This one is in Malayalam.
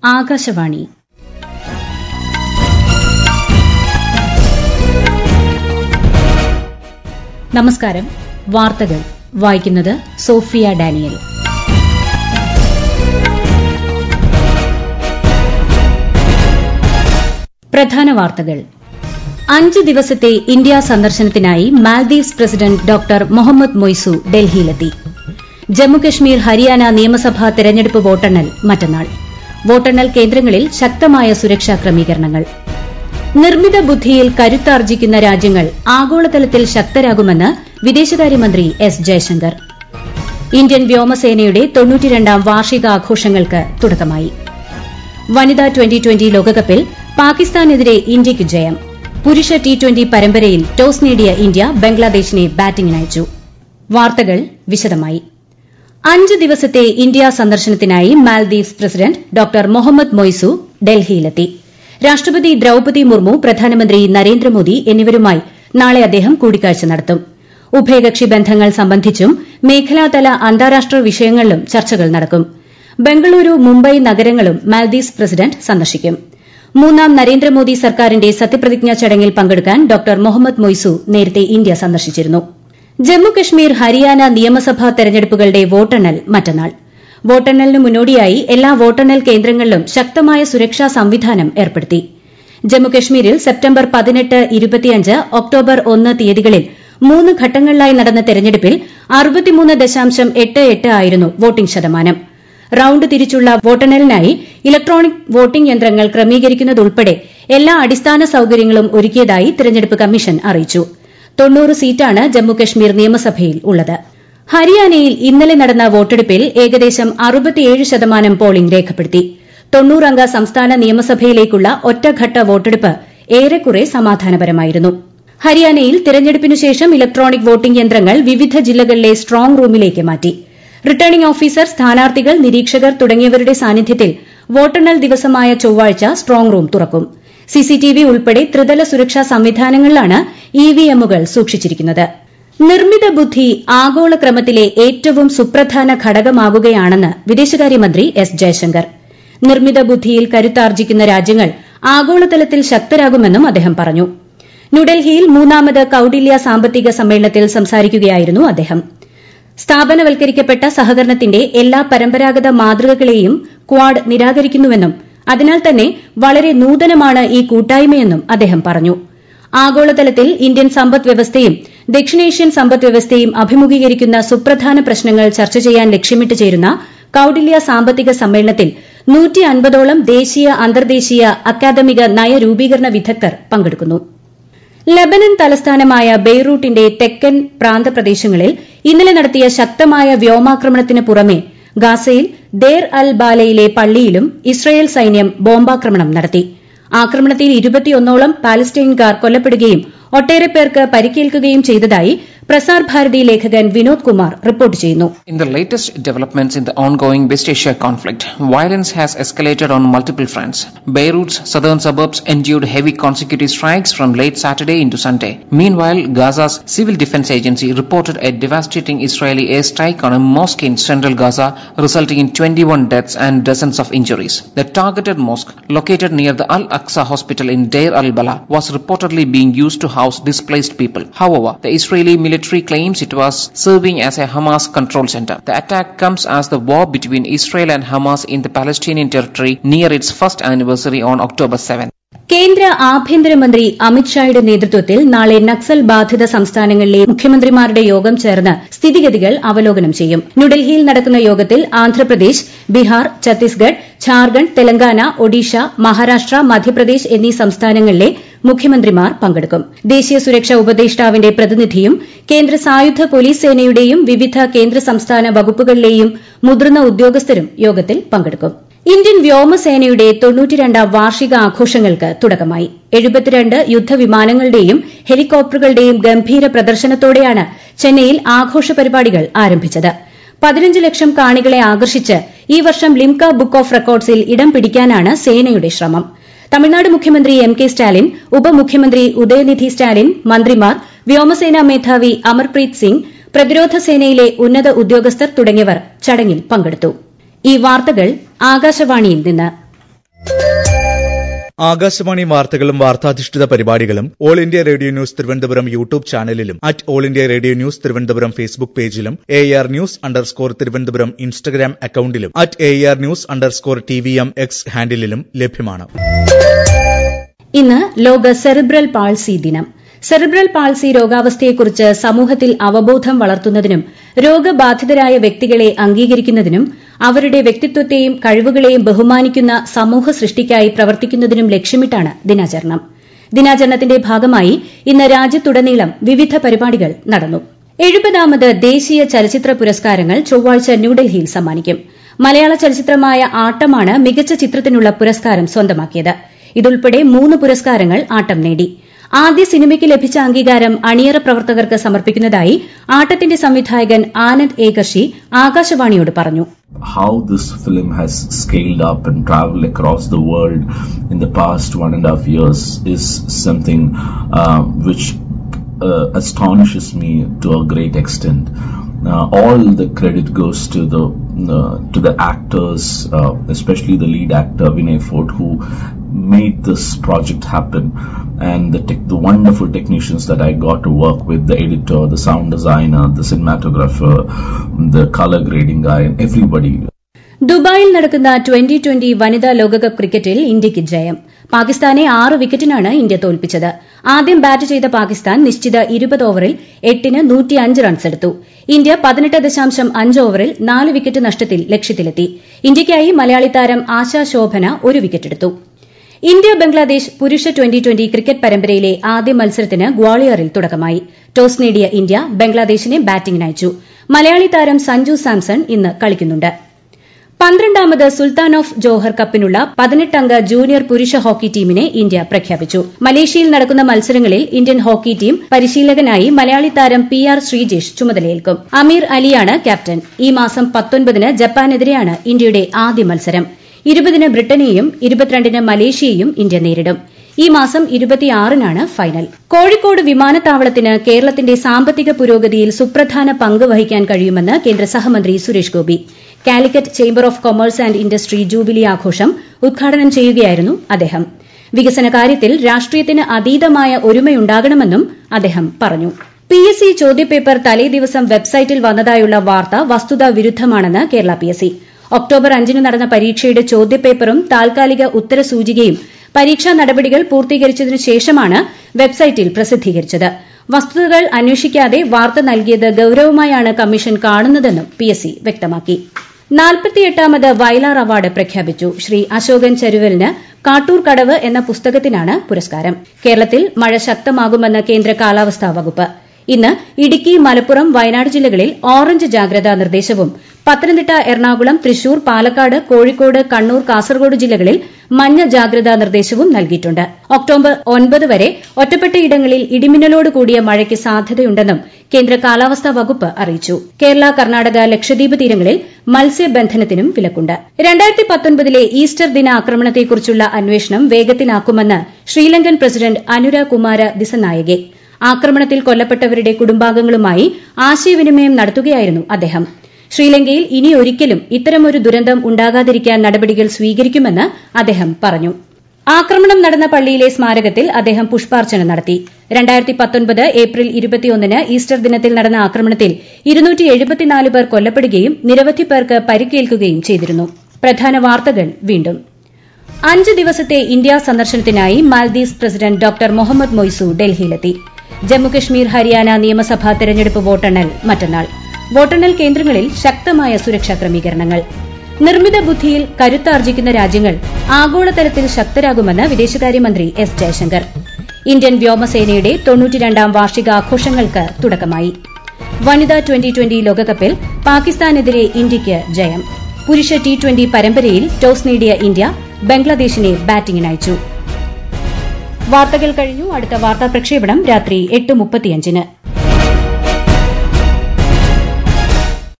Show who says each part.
Speaker 1: ആകാശവാണി. നമസ്കാരം. വാർത്തകൾ വായിക്കുന്നത് സോഫിയ ഡാനിയൽ. പ്രധാന വാർത്തകൾ. 5 ദിവസത്തെ ഇന്ത്യാ സന്ദർശനത്തിനായി Maldives president doctor Muhammad Muizzu ഡൽഹിയിലെത്തി. ജമ്മുകശ്മീർ ഹരിയാന നിയമസഭാ തെരഞ്ഞെടുപ്പ് വോട്ടെണ്ണൽ മറ്റന്നാൾ. വോട്ടെണ്ണൽ കേന്ദ്രങ്ങളിൽ ശക്തമായ സുരക്ഷാ ക്രമീകരണങ്ങൾ. നിർമ്മിത ബുദ്ധിയിൽ കരുത്താർജിക്കുന്ന രാജ്യങ്ങൾ ആഗോളതലത്തിൽ ശക്തരാകുമെന്ന് വിദേശകാര്യമന്ത്രി എസ് ജയശങ്കർ. ഇന്ത്യൻ വ്യോമസേനയുടെ 92ാം വാർഷികാഘോഷങ്ങൾക്ക് തുടക്കമായി. വനിതാ ട്വന്റി ലോകകപ്പിൽ പാകിസ്ഥാനെതിരെ ഇന്ത്യയ്ക്ക് ജയം. പുരുഷ T20 പരമ്പരയിൽ ടോസ് നേടിയ ഇന്ത്യ ബംഗ്ലാദേശിനെ ബാറ്റിംഗിനയച്ചു. വാർത്തകൾ വിശദമായി. 5 ദിവസത്തെ ഇന്ത്യാ സന്ദർശനത്തിനായി Maldives president doctor Muhammad Muizzu ഡൽഹിയിലെത്തി. രാഷ്ട്രപതി ദ്രൌപതി മുർമു, പ്രധാനമന്ത്രി നരേന്ദ്രമോദി എന്നിവരുമായി നാളെ അദ്ദേഹം കൂടിക്കാഴ്ച നടത്തും. ഉഭയകക്ഷി ബന്ധങ്ങൾ സംബന്ധിച്ചും മേഖലാതല അന്താരാഷ്ട്ര വിഷയങ്ങളിലും ചർച്ചകൾ നടക്കും. ബംഗളൂരു, മുംബൈ നഗരങ്ങളും മാൽദീവ്സ് പ്രസിഡന്റ് സന്ദർശിക്കും. 3ാം നരേന്ദ്രമോദി സർക്കാരിന്റെ സത്യപ്രതിജ്ഞാ ചടങ്ങിൽ പങ്കെടുക്കാൻ ഡോക്ടർ മുഹമ്മദ് മൊയ്സു നേരത്തെ ഇന്ത്യ സന്ദർശിച്ചിരുന്നു. ജമ്മുകശ്മീർ ഹരിയാന നിയമസഭാ തെരഞ്ഞെടുപ്പുകളുടെ വോട്ടെണ്ണൽ മറ്റന്നാൾ. വോട്ടെണ്ണലിന് മുന്നോടിയായി എല്ലാ വോട്ടെണ്ണൽ കേന്ദ്രങ്ങളിലും ശക്തമായ സുരക്ഷാ സംവിധാനം ഏർപ്പെടുത്തി. ജമ്മുകശ്മീരിൽ സെപ്റ്റംബർ 18, 25, ഒക്ടോബർ 1 തീയതികളിൽ 3 ഘട്ടങ്ങളിലായി നടന്ന തെരഞ്ഞെടുപ്പിൽ 63.88 ആയിരുന്നു വോട്ടിംഗ് ശതമാനം. റൌണ്ട് തിരിച്ചുള്ള വോട്ടെണ്ണലിനായി ഇലക്ട്രോണിക് വോട്ടിംഗ് യന്ത്രങ്ങൾ ക്രമീകരിക്കുന്നതുൾപ്പെടെ എല്ലാ അടിസ്ഥാന സൌകര്യങ്ങളും ഒരുക്കിയതായി തെരഞ്ഞെടുപ്പ് കമ്മീഷൻ അറിയിച്ചു. 90 സീറ്റാണ് ജമ്മുകശ്മീർ നിയമസഭയിൽ ഉള്ളത്. ഹരിയാനയിൽ ഇന്നലെ നടന്ന വോട്ടെടുപ്പിൽ ഏകദേശം 67% പോളിംഗ് രേഖപ്പെടുത്തി. 90 അംഗ സംസ്ഥാന നിയമസഭയിലേക്കുള്ള ഒറ്റഘട്ട വോട്ടെടുപ്പ് ഏറെക്കുറെ സമാധാനപരമായിരുന്നു. ഹരിയാനയിൽ തെരഞ്ഞെടുപ്പിനുശേഷം ഇലക്ട്രോണിക് വോട്ടിംഗ് യന്ത്രങ്ങൾ വിവിധ ജില്ലകളിലെ സ്ട്രോങ് റൂമിലേക്ക് മാറ്റി. റിട്ടേണിംഗ് ഓഫീസർ, സ്ഥാനാർത്ഥികൾ, നിരീക്ഷകർ തുടങ്ങിയവരുടെ സാന്നിധ്യത്തിൽ വോട്ടെണ്ണൽ ദിവസമായ ചൊവ്വാഴ്ച സ്ട്രോങ് റൂം തുറക്കും. CCTV ഉൾപ്പെടെ ത്രിതല സുരക്ഷാ സംവിധാനങ്ങളിലാണ് EVMകൾ സൂക്ഷിച്ചിരിക്കുന്നത്. നിർമ്മിത ബുദ്ധി ആഗോള ക്രമത്തിലെ ഏറ്റവും സുപ്രധാന ഘടകമാകുകയാണെന്ന് വിദേശകാര്യമന്ത്രി എസ് ജയശങ്കർ. നിർമ്മിത ബുദ്ധിയിൽ കരുത്താർജിക്കുന്ന രാജ്യങ്ങൾ ആഗോളതലത്തിൽ ശക്തരാകുമെന്നും അദ്ദേഹം പറഞ്ഞു. ന്യൂഡൽഹിയിൽ 3ാമത് കൌടില്യ സാമ്പത്തിക സമ്മേളനത്തിൽ സംസാരിക്കുകയായിരുന്നു അദ്ദേഹം. സ്ഥാപനവൽക്കരിക്കപ്പെട്ട സഹകരണത്തിന്റെ എല്ലാ പരമ്പരാഗത മാതൃകകളെയും ക്വാഡ് നിരാകരിക്കുന്നുവെന്നും അതിനാൽ തന്നെ വളരെ നൂതനമാണ് ഈ കൂട്ടായ്മയെന്നും അദ്ദേഹം പറഞ്ഞു. ആഗോളതലത്തിൽ ഇന്ത്യൻ സമ്പദ് വ്യവസ്ഥയും ദക്ഷിണേഷ്യൻ സമ്പദ് വ്യവസ്ഥയും അഭിമുഖീകരിക്കുന്ന സുപ്രധാന പ്രശ്നങ്ങൾ ചർച്ച ചെയ്യാൻ ലക്ഷ്യമിട്ട് ചേരുന്ന കൌടില്യ സാമ്പത്തിക സമ്മേളനത്തിൽ 150ഓളം ദേശീയ, അന്തർദേശീയ, അക്കാദമിക നയരൂപീകരണ വിദഗ്ധർ പങ്കെടുക്കുന്നു. ലബനൻ തലസ്ഥാനമായ ബെയ്റൂട്ടിന്റെ തെക്കൻ പ്രാന്തപ്രദേശങ്ങളിൽ ഇന്നലെ നടത്തിയ ശക്തമായ വ്യോമാക്രമണത്തിന് പുറമെ ഗാസയിൽ ദേർ അൽ ബാലയിലെ പള്ളിയിലും ഇസ്രയേൽ സൈന്യം ബോംബാക്രമണം നടത്തി. ആക്രമണത്തിൽ 21ഓളം പാലസ്തീൻകാർ കൊല്ലപ്പെടുകയും ഒട്ടേറെ പേർക്ക് പരിക്കേൽക്കുകയും ചെയ്തതായി പ്രസാർ ഭാരതി ലേഖകൻ വിനോദ് കുമാർ റിപ്പോർട്ട് ചെയ്യുന്നു.
Speaker 2: In the latest developments in the ongoing West Asia conflict, violence has escalated on multiple fronts. Beirut's southern suburbs endured heavy consecutive strikes from late Saturday into Sunday. Meanwhile, Gaza's civil defense agency reported a devastating Israeli airstrike on a mosque in central Gaza, resulting in 21 deaths and dozens of injuries. The targeted mosque, located near the Al-Aqsa hospital in Deir al-Balah, was reportedly being used to house displaced people. However, the Israeli military claims it was serving as a Hamas control center. The attack comes as the war between Israel and Hamas in the Palestinian territory near its first anniversary on October 7.
Speaker 1: കേന്ദ്ര ആഭ്യന്തരമന്ത്രി അമിത്ഷായുടെ നേതൃത്വത്തിൽ നാളെ നക്സൽ ബാധിത സംസ്ഥാനങ്ങളിലെ മുഖ്യമന്ത്രിമാരുടെ യോഗം ചേർന്ന് സ്ഥിതിഗതികൾ അവലോകനം ചെയ്യും. ന്യൂഡൽഹിയിൽ നടക്കുന്ന യോഗത്തിൽ ആന്ധ്രാപ്രദേശ്, ബീഹാർ, ഛത്തീസ്ഗഡ്, ഝാർഖണ്ഡ്, തെലങ്കാന, ഒഡീഷ, മഹാരാഷ്ട്ര, മധ്യപ്രദേശ് എന്നീ സംസ്ഥാനങ്ങളിലെ മുഖ്യമന്ത്രിമാർ പങ്കെടുക്കും. ദേശീയ സുരക്ഷാ ഉപദേഷ്ടാവിന്റെ പ്രതിനിധിയും കേന്ദ്ര സായുധ പോലീസ് സേനയുടെയും വിവിധ കേന്ദ്ര സംസ്ഥാന വകുപ്പുകളിലെയും മുതിർന്ന ഉദ്യോഗസ്ഥരും യോഗത്തിൽ പങ്കെടുക്കും. ഇന്ത്യൻ വ്യോമസേനയുടെ 92ാം വാർഷികാഘോഷങ്ങൾക്ക് തുടക്കമായി. 72 യുദ്ധവിമാനങ്ങളുടെയും ഹെലികോപ്റ്ററുകളുടെയും ഗംഭീര പ്രദർശനത്തോടെയാണ് ചെന്നൈയിൽ ആഘോഷ പരിപാടികൾ ആരംഭിച്ചത്. 15 ലക്ഷം കാണികളെ ആകർഷിച്ച് ഈ വർഷം ലിംക ബുക്ക് ഓഫ് റെക്കോർഡ്സിൽ ഇടം പിടിക്കാനാണ് സേനയുടെ ശ്രമം. തമിഴ്നാട് മുഖ്യമന്ത്രി M.K. സ്റ്റാലിൻ, ഉപമുഖ്യമന്ത്രി ഉദയനിധി സ്റ്റാലിൻ, മന്ത്രിമാർ, വ്യോമസേനാ മേധാവി അമർപ്രീത് സിംഗ്, പ്രതിരോധ സേനയിലെ ഉന്നത ഉദ്യോഗസ്ഥർ തുടങ്ങിയവർ ചടങ്ങിൽ പങ്കെടുത്തു. ഈ വാർത്തകൾ ആകാശവാണിയിൽ നിന്ന്.
Speaker 3: ആകാശവാണി വാർത്തകളും വാർത്താധിഷ്ഠിത പരിപാടികളും all India radio news Thiruvananthapuram YouTube ചാനലിലും all India radio news Thiruvananthapuram Facebook പേജിലും AR ന്യൂസ് _തിരുവനന്തപുരം ഇൻസ്റ്റഗ്രാം അക്കൌണ്ടിലും AR ന്യൂസ് _TVM X ഹാൻഡിലും ലഭ്യമാണ്.
Speaker 1: ഇന്ന് ലോക സെറിബ്രൽ പാൾസി ദിനം. സെറിബ്രൽ പാൾസി രോഗാവസ്ഥയെക്കുറിച്ച് സമൂഹത്തിൽ അവബോധം വളർത്തുന്നതിനും രോഗബാധിതരായ വ്യക്തികളെ അംഗീകരിക്കുന്നതിനും അവരുടെ വ്യക്തിത്വത്തെയും കഴിവുകളെയും ബഹുമാനിക്കുന്ന സമൂഹ സൃഷ്ടിക്കായി പ്രവർത്തിക്കുന്നതിനും ലക്ഷ്യമിട്ടാണ് ദിനാചരണം. ദിനാചരണത്തിന്റെ ഭാഗമായി ഇന്ന് രാജ്യത്തുടനീളം വിവിധ പരിപാടികൾ നടന്നു. 70ാമത് ദേശീയ ചലച്ചിത്ര പുരസ്കാരങ്ങൾ ചൊവ്വാഴ്ച ന്യൂഡൽഹിയിൽ സമ്മാനിക്കും. മലയാള ചലച്ചിത്രമായ ആട്ടമാണ് മികച്ച ചിത്രത്തിനുള്ള പുരസ്കാരം സ്വന്തമാക്കിയത്. ഇതുൾപ്പെടെ 3 പുരസ്കാരങ്ങൾ ആട്ടം നേടി. ആദ്യ സിനിമയ്ക്ക് ലഭിച്ച അംഗീകാരം അണിയറ പ്രവർത്തകർക്ക് സമർപ്പിക്കുന്നതായി ആട്ടത്തിന്റെ സംവിധായകൻ ആനന്ദ് ഏകർഷി ആകാശവാണിയോട് പറഞ്ഞു.
Speaker 4: How this film has scaled up and traveled across the world in the past 1.5 years is something which astonishes me to a great extent. All the credit goes to the actors, especially the lead actor Vinay Fort, who made this project happen, and the wonderful technicians that I got to work with, the editor, the sound designer, the cinematographer, the color grading guy, and everybody.
Speaker 1: ദുബായിൽ നടക്കുന്ന 2020 വനിതാ ലോകകപ്പ് ക്രിക്കറ്റിൽ ഇന്ത്യയ്ക്ക് ജയം. പാകിസ്ഥാനെ 6 വിക്കറ്റിനാണ് ഇന്ത്യ തോൽപ്പിച്ചത്. ആദ്യം ബാറ്റ് ചെയ്ത പാകിസ്ഥാൻ നിശ്ചിത 20 ഓവറിൽ 8ന് 105 റൺസ് എടുത്തു. ഇന്ത്യ 18.5 ഓവറിൽ 4 വിക്കറ്റ് നഷ്ടത്തിൽ ലക്ഷ്യത്തിലെത്തി. ഇന്ത്യയ്ക്കായി മലയാളി താരം ആശാ ശോഭന 1 വിക്കറ്റെടുത്തു. ഇന്ത്യ ബംഗ്ലാദേശ് പുരുഷ 2020 ക്രിക്കറ്റ് പരമ്പരയിലെ ആദ്യ മത്സരത്തിന് ഗ്വാളിയറിൽ തുടക്കമായി. ടോസ് നേടിയ ഇന്ത്യ ബംഗ്ലാദേശിനെ ബാറ്റിംഗിനയച്ചു. മലയാളി താരം സഞ്ജു സാംസൺ ഇന്ന് കളിക്കുന്നുണ്ട്. 12ാമത് സുൽത്താൻ ഓഫ് ജോഹർ കപ്പിനുള്ള 18-അംഗ ജൂനിയർ പുരുഷ ഹോക്കി ടീമിനെ ഇന്ത്യ പ്രഖ്യാപിച്ചു. മലേഷ്യയിൽ നടക്കുന്ന മത്സരങ്ങളിൽ ഇന്ത്യൻ ഹോക്കി ടീം പരിശീലകനായി മലയാളി താരം PR ശ്രീജേഷ് ചുമതലയേൽക്കും. അമീർ അലിയാണ് ക്യാപ്റ്റൻ. ഈ മാസം 19ന് ജപ്പാനെതിരെയാണ് ഇന്ത്യയുടെ ആദ്യ മത്സരം. 20ന് ബ്രിട്ടനെയും 22ന് മലേഷ്യയെയും ഇന്ത്യ നേരിടും. ഈ മാസം 26നാണ് ഫൈനൽ. കോഴിക്കോട് വിമാനത്താവളത്തിന് കേരളത്തിന്റെ സാമ്പത്തിക പുരോഗതിയിൽ സുപ്രധാന പങ്ക് വഹിക്കാൻ കഴിയുമെന്ന് കേന്ദ്ര സഹമന്ത്രി Suresh Gopi. Calicut chamber of commerce and industry jubilee ആഘോഷം ഉദ്ഘാടനം ചെയ്യുകയായിരുന്നു അദ്ദേഹം. വികസന കാര്യത്തിൽ രാഷ്ട്രീയത്തിന് അതീതമായ ഒരുമയുണ്ടാകണമെന്നും അദ്ദേഹം പറഞ്ഞു. PSC ചോദ്യപേപ്പർ തലേദിവസം വെബ്സൈറ്റിൽ വന്നതായുള്ള വാർത്ത വസ്തുതാ വിരുദ്ധമാണെന്ന് കേരള PSC. ഒക്ടോബർ 5ന് നടന്ന പരീക്ഷയുടെ ചോദ്യപേപ്പറും താൽക്കാലിക ഉത്തരസൂചികയും പരീക്ഷാ നടപടികൾ പൂർത്തീകരിച്ചതിനു ശേഷമാണ് വെബ്സൈറ്റിൽ പ്രസിദ്ധീകരിച്ചത്. വസ്തുതകൾ അന്വേഷിക്കാതെ വാർത്ത നൽകിയത് ഗൌരവമായാണ് കമ്മീഷൻ കാണുന്നതെന്നും PSC വ്യക്തമാക്കി. 48ാമത് വയലാർ അവാർഡ് പ്രഖ്യാപിച്ചു. ശ്രീ അശോകൻ ചരുവലിന് കാട്ടൂർ കടവ് എന്ന പുസ്തകത്തിനാണ് പുരസ്കാരം. കേരളത്തിൽ മഴ ശക്തമാകുമെന്ന് കേന്ദ്ര കാലാവസ്ഥാ വകുപ്പ്. ഇന്ന് ഇടുക്കി, മലപ്പുറം, വയനാട് ജില്ലകളിൽ ഓറഞ്ച് ജാഗ്രതാ നിർദ്ദേശവും പത്തനംതിട്ട, എറണാകുളം, തൃശൂർ, പാലക്കാട്, കോഴിക്കോട്, കണ്ണൂർ, കാസർഗോഡ് ജില്ലകളിൽ മഞ്ഞ ജാഗ്രതാ നിർദ്ദേശവും നൽകിയിട്ടുണ്ട്. ഒക്ടോബർ 9 വരെ ഒറ്റപ്പെട്ടയിടങ്ങളിൽ ഇടിമിന്നലോട് കൂടിയ മഴയ്ക്ക് സാധ്യതയുണ്ടെന്നും കേന്ദ്ര കാലാവസ്ഥാ വകുപ്പ് അറിയിച്ചു. കേരള, കർണാടക, ലക്ഷദ്വീപ് തീരങ്ങളിൽ മത്സ്യബന്ധനത്തിനും വിലക്കുണ്ട്. 2019ലെ ഈസ്റ്റർ ദിന ആക്രമണത്തെക്കുറിച്ചുള്ള അന്വേഷണം വേഗത്തിലാക്കുമെന്ന് ശ്രീലങ്കൻ പ്രസിഡന്റ് അനുര കുമാര ദിസനായകെ. ആക്രമണത്തിൽ കൊല്ലപ്പെട്ടവരുടെ കുടുംബാംഗങ്ങളുമായി ആശയവിനിമയം നടത്തുകയായിരുന്നു അദ്ദേഹം. ശ്രീലങ്കയിൽ ഇനിയൊരിക്കലും ഇത്തരമൊരു ദുരന്തം ഉണ്ടാകാതിരിക്കാൻ നടപടികൾ സ്വീകരിക്കുമെന്ന് അദ്ദേഹം പറഞ്ഞു. ആക്രമണം നടന്ന പള്ളിയിലെ സ്മാരകത്തിൽ അദ്ദേഹം പുഷ്പാർച്ചന നടത്തി. 2019 ഏപ്രിൽ 21ന് ഈസ്റ്റർ ദിനത്തിൽ നടന്ന ആക്രമണത്തിൽ 274 പേർ കൊല്ലപ്പെടുകയും നിരവധി പേർക്ക് പരിക്കേൽക്കുകയും ചെയ്തിരുന്നു. പ്രധാന വാർത്തകൾ വീണ്ടും. 5 ദിവസത്തെ ഇന്ത്യ സന്ദർശനത്തിനായി Maldives president doctor Muhammad Muizzu ഡൽഹിയിലെത്തി. ജമ്മുകശ്മീർ, ഹരിയാന നിയമസഭാ തെരഞ്ഞെടുപ്പ് വോട്ടെണ്ണൽ മറ്റന്നാൾ. വോട്ടെണ്ണൽ കേന്ദ്രങ്ങളിൽ ശക്തമായ സുരക്ഷാ ക്രമീകരണങ്ങൾ. നിർമ്മിത ബുദ്ധിയിൽ കരുത്താർജിക്കുന്ന രാജ്യങ്ങൾ ആഗോളതലത്തിൽ ശക്തരാകുമെന്ന് വിദേശകാര്യമന്ത്രി S. ജയശങ്കർ. ഇന്ത്യൻ വ്യോമസേനയുടെ 92ാം വാർഷികാഘോഷങ്ങൾക്ക് തുടക്കമായി. വനിതാ 2020 ലോകകപ്പിൽ പാകിസ്ഥാനെതിരെ ഇന്ത്യയ്ക്ക് ജയം. പുരുഷ T20 പരമ്പരയിൽ ടോസ് നേടിയ ഇന്ത്യ ബംഗ്ലാദേശിനെ ബാറ്റിംഗിനയച്ചു. വാർത്തകൾ കഴിഞ്ഞു. അടുത്ത വാർത്താ പ്രക്ഷേപണം രാത്രി 8:35-ന്.